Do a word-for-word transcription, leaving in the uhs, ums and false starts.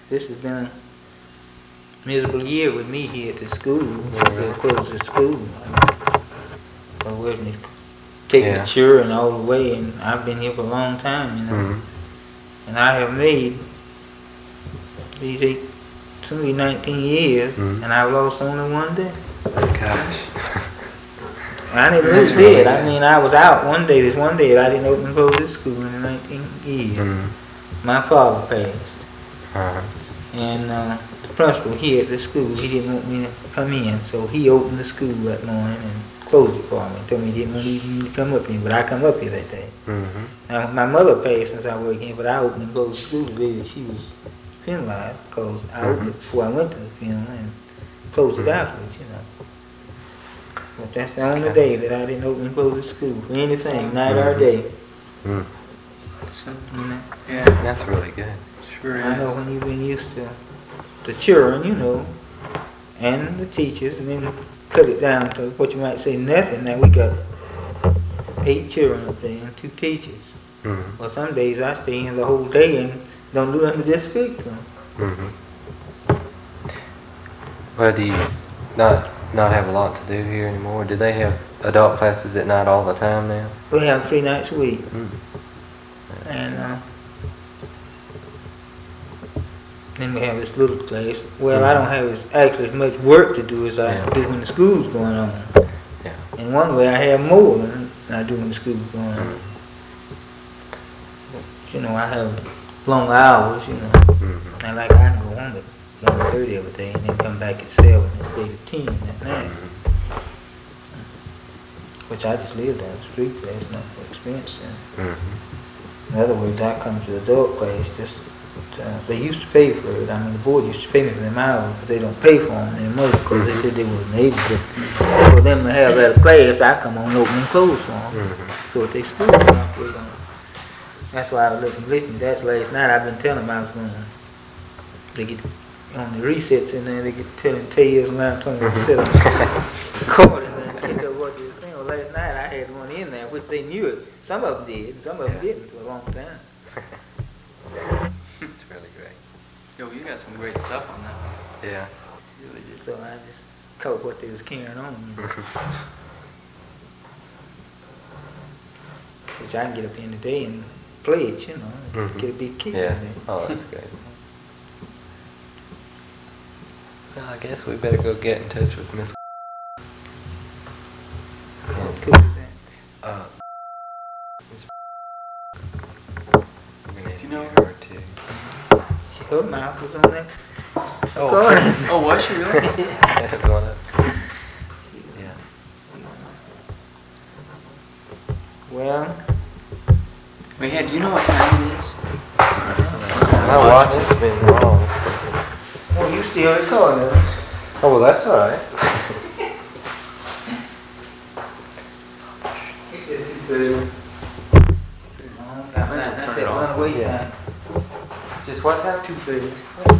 this has been a miserable year with me here at the school. Because they closed the school. I wasn't taking Yeah. the children all the way, and I've been here for a long time, you know. Mm-hmm. And I have made these eight, maybe nineteen years, Mm-hmm. and I've lost only one day. Gosh. I didn't lose it. I mean, I was out one day. This one day I didn't open and close this school in the nineteen years. Mm-hmm. My father passed. Uh-huh. And uh, the principal here at the school, he didn't want me to come in, so he opened the school that morning and closed it for me. Told me he didn't want me to come up here, but I come up here that day. Mm-hmm. Now, my mother passed since I worked here, but I opened and closed the school the day that she was penalized, because I opened it before I went to the funeral and closed it afterwards, you know. But that's the only day that I didn't open and close the school for anything, night or day. Mm. So, You know? yeah, That's really good. sure is. I know when you've been used to the children, you know, and the teachers, and then cut it down to what you might say nothing. Now we got eight children up there and two teachers. Mm-hmm. Well, some days I stay in the whole day and don't do nothing but just speak to them. Mm-hmm. Well, do you not not have a lot to do here anymore? Do they have adult classes at night all the time now? We have three nights a week, Mm. and uh, then we have this little class. Well, I don't have as, actually as much work to do as I Yeah. do when the school's going on. Yeah. In one way, I have more than I do when the school's going on. Mm. You know, I have long hours, you know. Mm-hmm. And like I can go home at one thirty every day and then come back at seven instead of ten at night. Which I just live down the street there, it's not for expensive. Mm-hmm. In other words, I come to the adult class just, uh, they used to pay for it. I mean, the board used to pay me for them hours, but they don't pay for them anymore because they said they wasn't able to. For them to have that class, I come on open and close for them. Mm-hmm. So if they school them, I put on. That's why I was looking, listening to that last night. I've been telling them I was going to, they get on the resets in there, they get telling tales around, telling them to sit on the record and catch up what they were saying. Well, last night I had one in there, which they knew it. Some of them did, and some of them Yeah. didn't for a long time. It's really great. Yo, you got some great stuff on that one. Yeah. You really did. So I just caught what they was carrying on, which I can get up in today and play it, you know, Mhm. get a big kick Yeah. in there. Oh, that's good. Well, I guess we better go get in touch with Miss. What cool is that? Uh, Miss. We need Do you know to her too. Her mouth was on that. Oh, Go Oh, was she really? that's one of. Yeah. Well, Wait, do you know what time it is? My watch has been wrong. well, you still recording us. Oh, well, that's all right. It's just too good. Might as well turn it off. Wait, Yeah. Just what time? two thirty.